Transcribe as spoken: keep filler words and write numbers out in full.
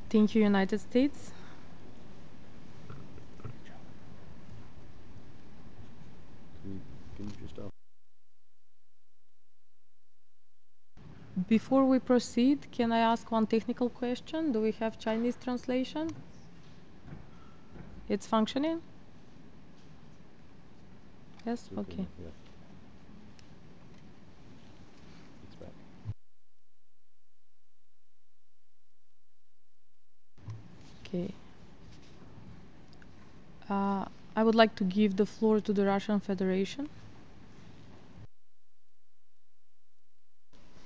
Thank you, United States. Can, can you just ask? Before we proceed, can I ask one technical question? Do we have Chinese translation? It's functioning? Yes? It's okay Okay. now. Yeah, it's back. Okay. Uh, I would like to give the floor to the Russian Federation.